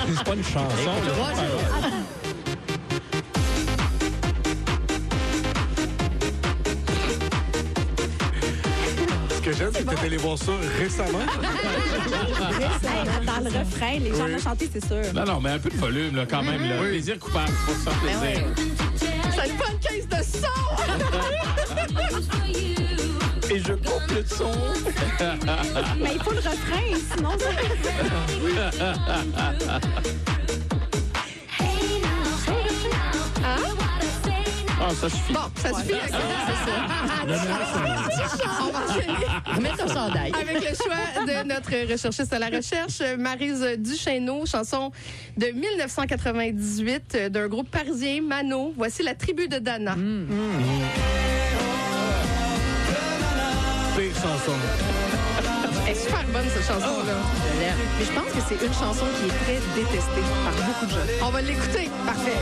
C'est pas une chanson. Ce que j'aime, c'est que t'es allé voir ça récemment. Dans le refrain, les gens vont chanter, c'est sûr. Non, mais un peu de volume, là, quand même. Là. Plaisir coupable, faut se faire plaisir. Ça n'est pas une caisse de son! Et je coupe le son. Mais il faut le refrain, sinon Ah, ça suffit. Bon, ça suffit. On va enchaîner Remets ton chandail. avec le choix de notre recherchiste à la recherche, Maryse Duchesneau, chanson de 1998 d'un groupe parisien, Mano. Voici La tribu de Dana. Pire chanson. Elle est super bonne, cette chanson-là. Mais je pense que c'est une chanson qui est très détestée par beaucoup de gens. On va l'écouter. Parfait.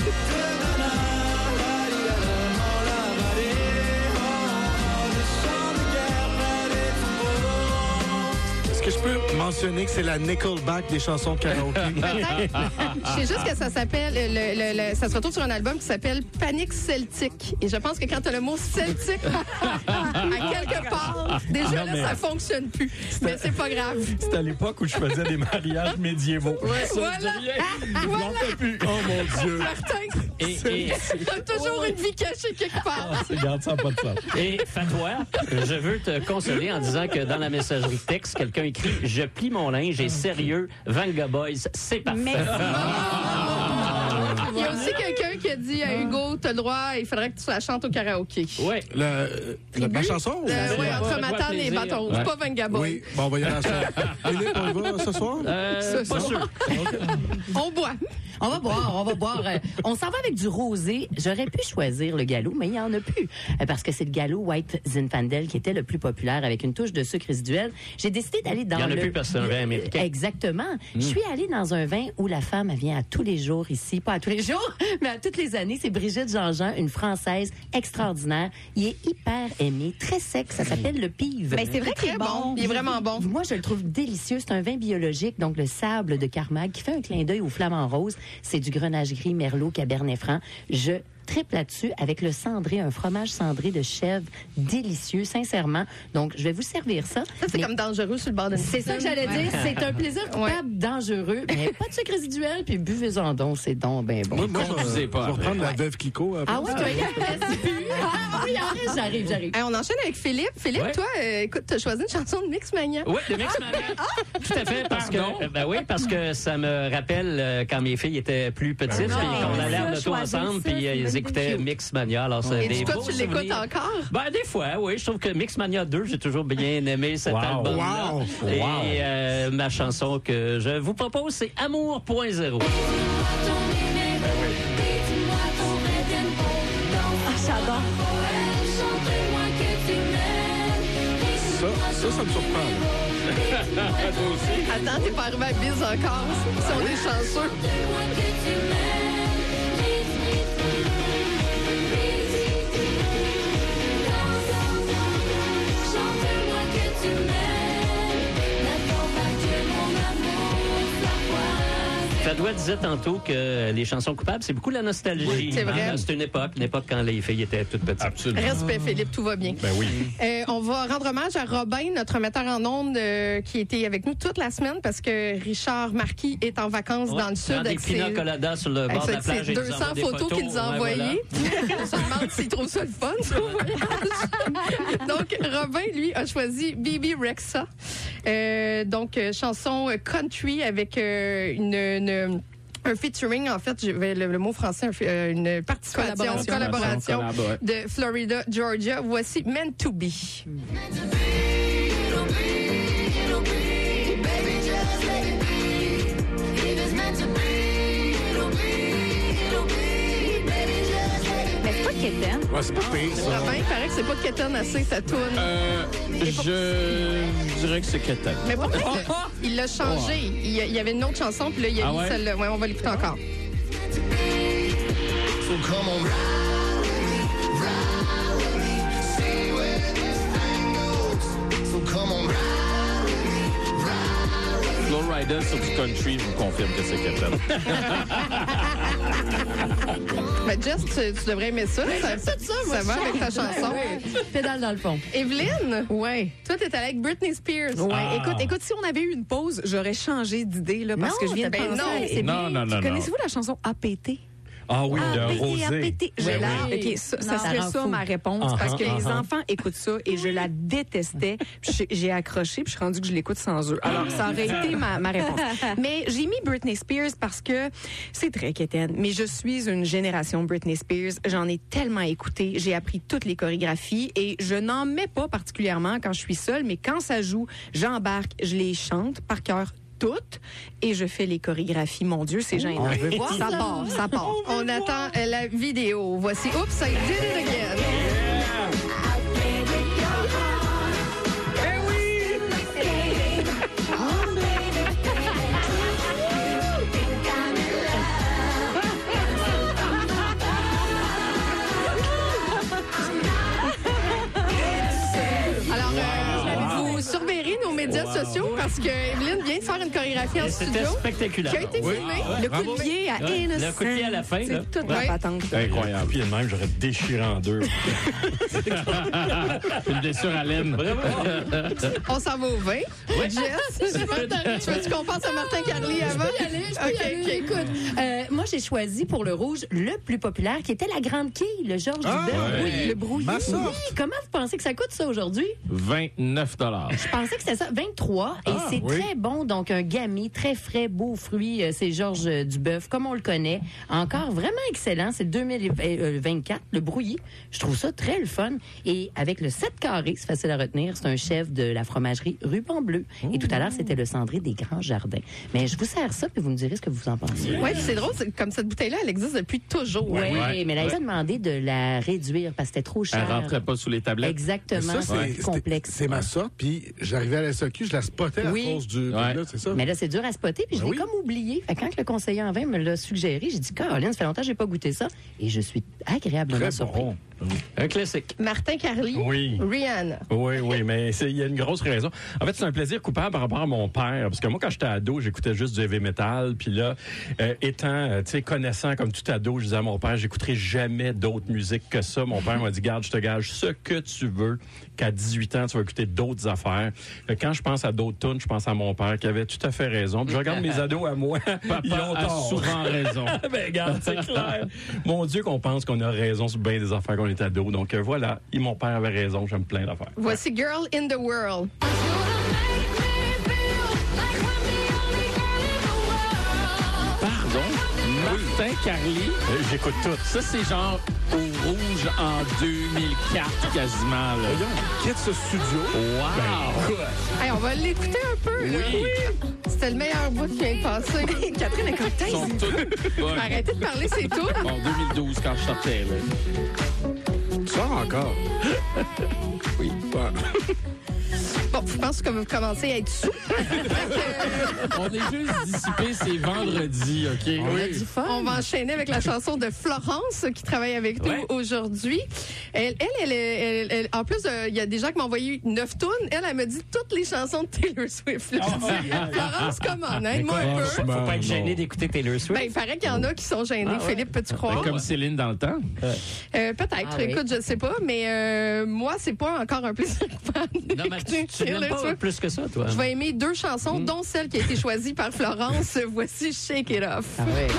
Est-ce que je peux mentionner que c'est la Nickelback des chansons de karaoké? Peut-être. Je sais juste que ça s'appelle, ça se retrouve sur un album qui s'appelle Panique Celtique. Et je pense que quand tu as le mot celtique à quelque part, déjà là, ça fonctionne plus. Mais c'est pas grave. C'était à l'époque où je faisais des mariages médiévaux. Ça, Voilà. je dis rien. Je n'en fais plus. Oh mon Dieu. Martin, Et t'as toujours une vie cachée quelque part. Regarde, ça n'a pas de sens. Fatois, je veux te consoler en disant que dans la messagerie texte, quelqu'un écrit « Je plie mon linge et sérieux, Vanga Boys, c'est parfait. » Il y a aussi quelqu'un qui a dit à Hugo, t'as le droit, il faudrait que tu la chantes au karaoké. Oui. Ma chanson? Oui, entre Ouais, Matane et plaisir. Bâton. C'est pas Venga Boy. Oui, bon, on va y aller à ça. Philippe, on y va ce soir? Pas sûr. On boit. On va boire. On s'en va avec du rosé. J'aurais pu choisir le gallo, mais il n'y en a plus. Parce que c'est le gallo White Zinfandel qui était le plus populaire avec une touche de sucre résiduel. J'ai décidé d'aller dans Il n'y en a plus parce que c'est un vin américain. Exactement. Je suis allée dans un vin où la femme, elle vient à tous les jours ici. Pas à tous les jours, mais à toutes les années. C'est Brigitte Jean-Jean, une Française extraordinaire. Il est hyper aimé, très sec. Ça s'appelle le pive. Mais c'est vrai qu'il est Très bon. Il est vraiment bon. Moi, je le trouve délicieux. C'est un vin biologique, donc le sable de Carmag, qui fait un clin d'œil au flamant rose. C'est du Grenache gris, Merlot, Cabernet Franc. Je triple là-dessus avec le cendré, un fromage cendré de chèvre délicieux, sincèrement. Donc, je vais vous servir ça. Ça, c'est comme dangereux sur le bord de C'est ça que j'allais dire. C'est un plaisir coupable, dangereux, mais pas de sucre résiduel, puis buvez-en donc, c'est donc bien bon. Moi, je Confusez vais pas. reprendre la veuve Kiko. Ah ouais, tu vas y aller? Ah oui, arrête, j'arrive. Hey, on enchaîne avec Philippe. Philippe, Ouais. toi, écoute, t'as choisi une chanson de Mixmania. Oui, de Mixmania. Tout à fait, parce que, parce que ça me rappelle quand mes filles étaient plus petites, puis qu'on allait à l'auto ensemble, puis ils écoutaient Mixmania. Alors, c'est Et des toi, beaux tu l'écoutes souvenirs. encore? Ben, des fois, oui. Je trouve que Mixmania 2, j'ai toujours bien aimé cet album-là. Wow. Et ma chanson que je vous propose, c'est Amour.0. J'adore. Ça me surprend. Attends, t'es pas arrivé à Biz encore. Ils sont des chanceux. Fadwa disait tantôt que les chansons coupables, c'est beaucoup la nostalgie. Oui, c'est vrai. C'est une époque quand les filles étaient toutes petites. Absolument. Respect, Philippe, tout va bien. Ben oui. On va rendre hommage à Robin, notre metteur en ondes, qui était avec nous toute la semaine parce que Richard Marquis est en vacances dans le sud. Des avec pina coladas sur le bord de la ses plage. et 200 nous envoie des photos qu'il nous a Ouais, envoyées. On se demande s'il trouve ça le fun, ce voyage. Donc, Robin, lui, a choisi Bibi Rexha. Donc, chanson country avec un featuring, en fait, le mot français, une participation, collaboration de Florida, Georgia. Voici Meant to Be. Mais c'est pas quétaine. Ouais, c'est pas pire, ça. Robin, il paraît que c'est pas Kéten assez, sa toune. Je dirais que c'est Kéten. Mais pourquoi il l'a changé? Il y avait une autre chanson, puis là, il a mis celle-là. Ouais, on va l'écouter encore. So come on, ride with me, see where this thing goes. So come on, ride with me, Flowrider sur du country, je vous confirme que c'est Captain. Ben, Jess, tu devrais aimer ça. Ça va avec ta chanson. Pédale dans le fond. Evelyne, Ouais. toi, t'es allée avec Britney Spears. Ouais. Écoute, si on avait eu une pause, j'aurais changé d'idée, là, parce Non, que je viens de t'as bien penser. raison. C'est Non, bien. non, non. Connaissez-vous la chanson APT? Ah oui, de APT, Rosé. APT. Je Ben la- oui. OK, ça Non, serait ça ça rend ma fou. réponse, parce que les uh-huh. enfants écoutent ça et je la détestais. Puis j'ai accroché, puis je suis rendue que je l'écoute sans eux. Alors, ça aurait été ma réponse. Mais j'ai mis Britney Spears parce que c'est très quétaine, mais je suis une génération Britney Spears. J'en ai tellement écouté. J'ai appris toutes les chorégraphies et je n'en mets pas particulièrement quand je suis seule, mais quand ça joue, j'embarque, je les chante par cœur toutes et je fais les chorégraphies. Mon Dieu, c'est gênant. On veut voir Ça part, ça part. On attend la vidéo. Voici Oops, I Did It Again. Alors, vous surveillerez nos médias sociaux parce que Evelyne vient de faire une chorégraphie en C'était studio spectaculaire. qui a été filmée. Le coup de pied à Ouais. Innocent. Le coup de pied à la fin, là. C'est toute la Ouais. patente. Incroyable. Puis même, j'aurais déchiré en deux. Une blessure à laine. On s'en va au vin. Jess, tu veux-tu qu'on passe à Martin Carly avant? OK, écoute. Moi, j'ai choisi pour le rouge le plus populaire, qui était la grande quille, le Georges Duberge. ouais. Oui, le brouillé. Ma sorte. Oui, comment vous pensez que ça coûte ça aujourd'hui? 29 Je pensais que c'était ça, 23. Et c'est oui. très bon, donc un gami, très frais, beau fruit. C'est Georges Dubeuf, comme on le connaît. Encore vraiment excellent. C'est 2024, le brouillis. Je trouve ça très le fun. Et avec le 7 carrés, c'est facile à retenir, c'est un chef de la fromagerie Ruban Bleu. Et tout à l'heure, c'était le cendré des Grands Jardins. Mais je vous sers ça, puis vous me direz ce que vous en pensez. Oui, c'est drôle, comme cette bouteille-là, elle existe depuis toujours. Oui, Ouais. mais là, ils ont demandé de la réduire parce que c'était trop cher. Elle rentrait pas sous les tablettes. Exactement, Ça, c'est complexe. C'est ma sorte. Puis j'arrivais à la SAQ, je la spottais à Oui. cause du... Ouais. Là, c'est ça? Mais là, c'est dur à spotter, puis je l'ai oui. comme oublié. Fait que quand le conseiller en vin me l'a suggéré, j'ai dit, Caroline, ça fait longtemps que j'ai pas goûté ça. Et je suis agréablement Très surpris. bon. Un classique. Martin Carly, Oui. Rihanna. Oui, mais il y a une grosse raison. En fait, c'est un plaisir coupable par rapport à mon père. Parce que moi, quand j'étais ado, j'écoutais juste du heavy metal. Puis là, connaissant comme tout ado, je disais à mon père, j'écouterai jamais d'autres musiques que ça. Mon père m'a dit, garde, je te gage ce que tu veux, qu'à 18 ans, tu vas écouter d'autres affaires. Fait que quand je pense à d'autres tunes, je pense à mon père qui avait tout à fait raison. Puis je regarde mes ados à moi. Ils ont Papa a tort. souvent raison. Ben, regarde, c'est clair. Mon Dieu, qu'on pense qu'on a raison sur bien des affaires quand on est ado. Donc, voilà. Et mon père avait raison. J'aime plein d'affaires. Voici Girl in the World. Pardon? Martin Carly? J'écoute tout. Ça, c'est genre au rouge en 2004, quasiment. Là. Quitte ce studio. Wow! Hey, on va l'écouter un peu. Là. Oui. C'était le meilleur bout qui vient de passer. Catherine est comme Ils sont toutes bonnes. Arrêtez de parler, c'est tout. En 2012, quand je sortais, là. Tu sors encore? Oui. Bon, je pense que vous commencez à être sous. On est juste dissipé, c'est vendredi, OK? Du fun. On va enchaîner avec la chanson de Florence qui travaille avec nous aujourd'hui. Elle, en plus, il y a des gens qui m'ont envoyé 9 tunes. Elle me dit toutes les chansons de Taylor Swift. Là. Florence, comment? Aide-moi un peu. Faut pas être gêné d'écouter Taylor Swift. Ben, il paraît qu'il y en a qui sont gênés. Philippe, peux-tu croire? Comme Céline dans le temps. Peut-être. Ah oui. Écoute, je sais pas, mais moi, c'est pas encore un plaisir coupable Non, mais d'écouter tu n'aimes Taylor pas Swift. plus que ça, toi. Je vais aimer 2 chansons, dont celle qui a été choisie par Florence. Voici Shake It Off. Ah ouais.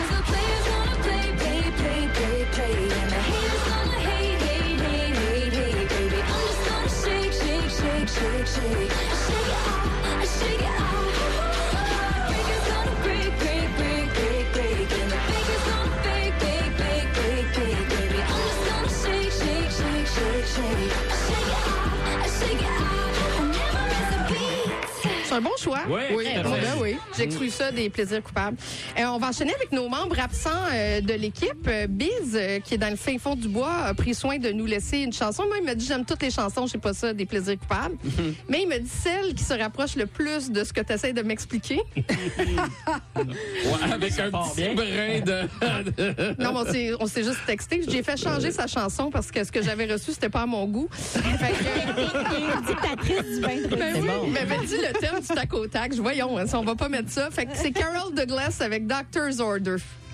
C'est un bon choix. Oui, oui. tout à fait. Ben oui. J'exclus ça des plaisirs coupables. On va enchaîner avec nos membres absents de l'équipe. Biz, qui est dans le fin fond du bois, a pris soin de nous laisser une chanson. Moi, il m'a dit, j'aime toutes les chansons, je sais pas ça, des plaisirs coupables. Mais il me dit celle qui se rapproche le plus de ce que tu essaies de m'expliquer. Ouais, avec un part petit bien. brin de... Non, mais on s'est juste texté. J'ai fait changer sa chanson parce que ce que j'avais reçu, c'était pas à mon goût. Fait que, Dictatrice du vin de ben oui, bon. il m'avait dit le thème, du tac au tac. Voyons, hein, si on va pas mettre ça. Fait que c'est Carol Douglas avec Doctor's Order.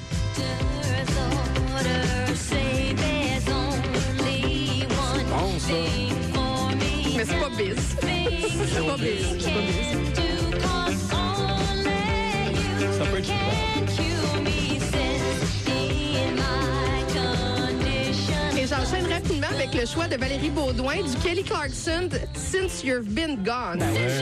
Bon, ça. Mais c'est pas bis. C'est pas bis. C'est pas bis. Ça peut être super. Et j'enchaîne rapidement avec le choix de Valérie Baudouin du Kelly Clarkson, Since You've Been Gone.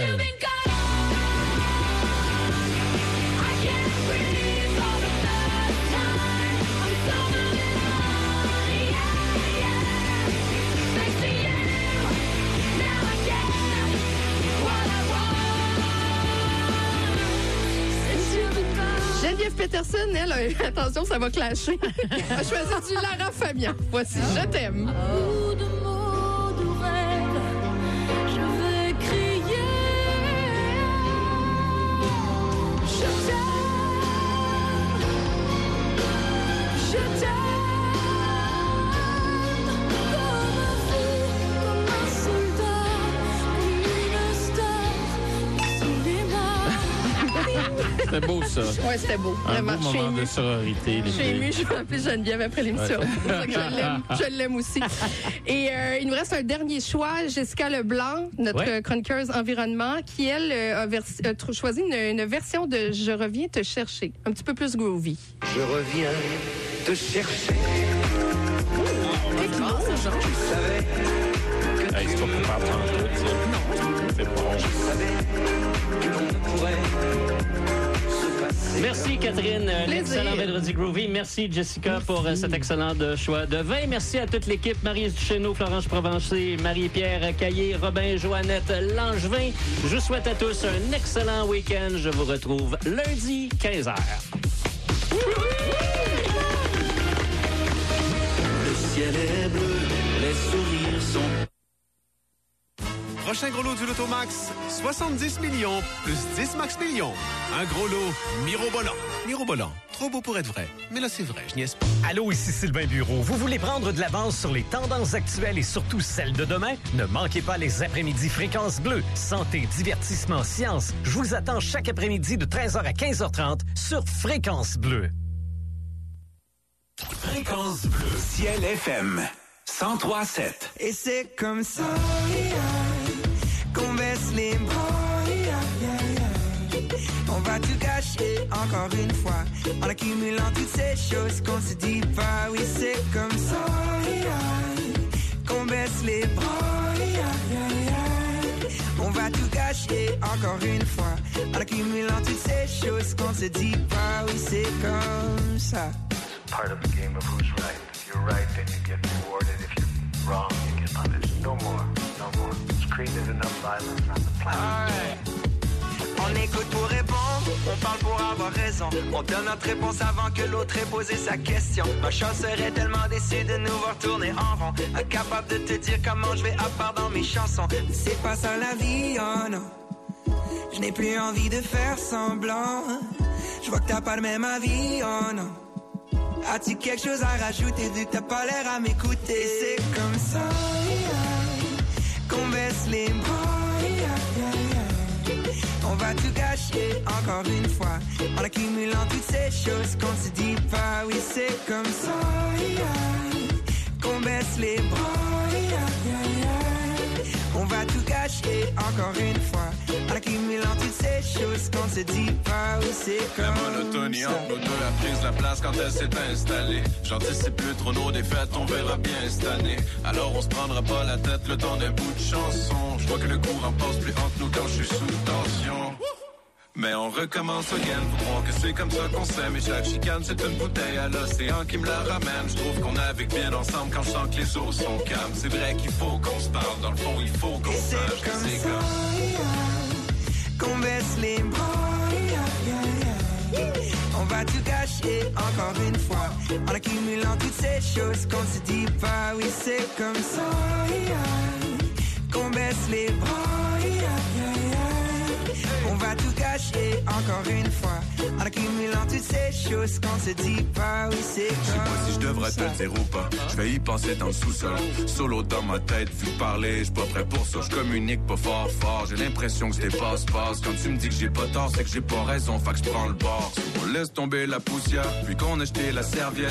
Geneviève Peterson, elle, attention, ça va clasher, a choisi du Lara Fabian. Voici Je t'aime. Beaucoup de mots, de rêves, je vais crier. Je t'aime. Je t'aime. Comme un fou, comme un soldat, comme une star sous les mains. C'était beau, ça. Ouais, c'était beau. Un Vraiment, beau moment de sororité. Je suis émue, je vais appeler Geneviève après l'émission. C'est pour ça que je l'aime. Je l'aime aussi. Et il nous reste un dernier choix, Jessica Leblanc, notre chroniqueuse environnement, qui, elle, a choisi une version de Je reviens te chercher, un petit peu plus groovy. Je reviens te chercher. C'est bon, ce genre. Tu savais Hey, c'est pas coupable en tout, ça. Non. C'est bon. je savais que l'on ne pourrait se passer. Merci Catherine, Plaisir. l'excellent vendredi groovy. Merci Jessica pour cet excellent choix de vin. Merci à toute l'équipe, Maryse Duchesneau, Florence Provencher, Marie-Pierre Caillé, Robin, Joannette Langevin. Je vous souhaite à tous un excellent week-end. Je vous retrouve lundi 15h. Le ciel est bleu, les sourires sont. Prochain gros lot du Lotomax, 70 millions plus 10 max millions. Un gros lot mirobolant. Mirobolant, trop beau pour être vrai. Mais là, c'est vrai, je niaise pas. Allô, ici Sylvain Bureau. Vous voulez prendre de l'avance sur les tendances actuelles et surtout celles de demain? Ne manquez pas les après-midi Fréquence Bleue. Santé, divertissement, science. Je vous attends chaque après-midi de 13h à 15h30 sur Fréquence Bleue. Fréquence bleue. Ciel FM 103.7. Et c'est comme ça qu'on baisse les bras. On va tout gâcher encore une fois en accumulant toutes ces choses qu'on se dit pas. Oui, c'est comme ça qu'on baisse les bras. On va tout gâcher encore une fois en accumulant toutes ces choses qu'on se dit pas. Oui, c'est comme ça. Part of the game of who's right. If you're right, then you get rewarded. If you're wrong, you get punished. No more. No more. It's created enough violence on the planet. Right. On écoute pour répondre, on parle pour avoir raison. On donne notre réponse avant que l'autre ait posé sa question. Ma chance serait tellement déçue de nous voir tourner en rond. Incapable de te dire comment je vais à part dans mes chansons. C'est pas ça la vie, oh non. Je n'ai plus envie de faire semblant. Je vois que t'as pas le même avis, oh non. As-tu quelque chose à rajouter vu que t'as pas l'air à m'écouter? Et c'est comme ça qu'on baisse les bras. On va tout gâcher encore une fois en accumulant toutes ces choses qu'on se dit pas. Oui, c'est comme ça qu'on baisse les bras. On va tout gâcher encore une fois en accumulant toutes ces choses qu'on se dit pas. Oui, c'est comme la monotonie entre nous deux a pris la place quand elle s'est installée. J'anticipe plus trop nos défaites, on verra bien cette année. Alors on se prendra pas la tête le temps d'un bout de chanson. Je vois que le courant passe plus entre nous quand je suis sous tension. Mais on recommence again, faut croire que c'est comme ça qu'on s'aime. Et chaque chicane c'est une bouteille à l'océan qui me la ramène. Je trouve qu'on navigue bien ensemble quand je sens que les eaux sont calmes. C'est vrai qu'il faut qu'on se parle, dans le fond il faut qu'on sache que c'est comme qu'on baisse les bras. On va tout gâcher encore une fois en accumulant toutes ces choses qu'on se dit pas. Oui, c'est comme ça qu'on baisse les bras. On va tout gâcher encore une fois en accumulant toutes ces choses qu'on se dit pas. Oui, c'est Je sais pas si je devrais te le dire ou pas. Je vais y penser dans le sous-sol. Solo dans ma tête, vu parler, je suis pas prêt pour ça. Je communique pas fort. J'ai l'impression que c'est passe-passe. Quand tu me dis que j'ai pas tort, c'est que j'ai pas raison. Fait que je prends le bord. On laisse tomber la poussière, puis qu'on a jeté la serviette.